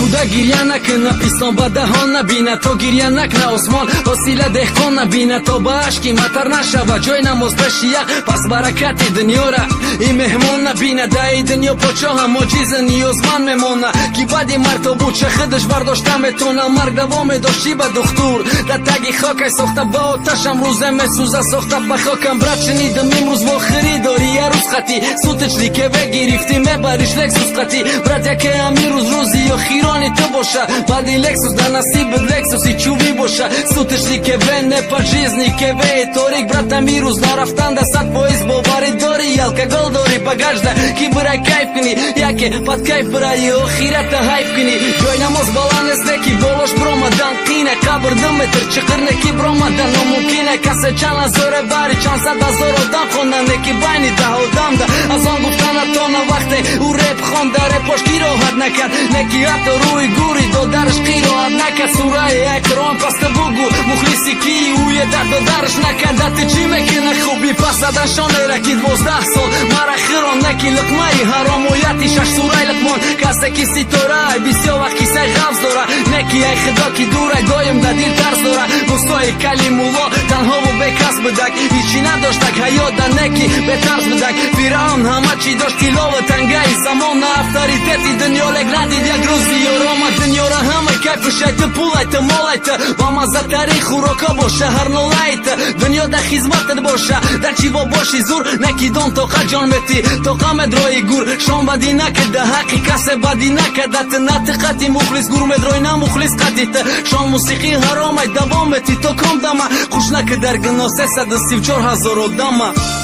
کودک گریه نکنه پیستان به دهان نبینه تا گریه نکنه آسمان حاصل دهقان نبینه تا به اشکی مطر نشوه جای نماز بشیه پس برکت دنیا را این مهمان نبینه ده دنیا پاچا هم معجزه نیازمند میمونه کی بدی مرد بود چه خودش برداشته میتونه مرگ دوام داشتی به دختور در تگی خاک ساخته با آتش امروزه میسوزه ساخته به خاکم برد شنیدم امروز و خریداری یه روز خطی سوتش لیکه بگیرفتی میبریش لکسوس خطی برد یکی امیر روزی یا خیرانی تو باشه بعدی لکسوس در نصیب لکسوسی چوبی باشه سوتش لیکه به نپاجیزنی که به تاریک برد امیر روز نرفتن ده 100% باوری داری یلکه گل داری بگاش ده کی برای کیف کنی یکی پد کیف برای آخیرت حیف کنی جای نماز بلند است نکی بالاش برامدن قینه قبر 2 متر چقر نکی برامدن نممکنه کسی چند هزار باری چند صد هزار آدم خوندن نکی بینی 10 آدم ده از آن گفتن تا نه وقت او رپ خونده رپاش کی راحت نکرد نکی حتی روی گوری دادرش کی راحت نکرد سوره اکرام پس بگو مخلصی کی اوی دادرش نکرد دت چی میکنه خوبی پس دادن شانه رکید 12 سال مرا خیران نکی لقمه حرامویتی 6 سوره لقمان کسی کی ستاره بسیار وقت کسی غفظ داره نکی ای خدا کی دوره گایم در دل ترس داره مستای کلیم الله تنها و بکس بدک هیچی نداشتک حیات در نکی به ترس بدک فیران همه چی داشت کلا و تنگی زمان افتاریتتی دنیا لگ ندید یک روزی آرام دنیا را همه کیف شایت پولایت مالایت با مزه تاریخ و روکا باشه هر نولایت دنیا در خدمتت باشه در چی با باشی زور نکی دون توقع جان متی توقع مدروی گور شان بدی نکده حقی کسی بدی نکدت نتقتی مخلص گور مدروی نمخلص قدیت شان موسیقی حرام دوامتی تو کم دمه خوش نکه در گناه 334,000 آدمه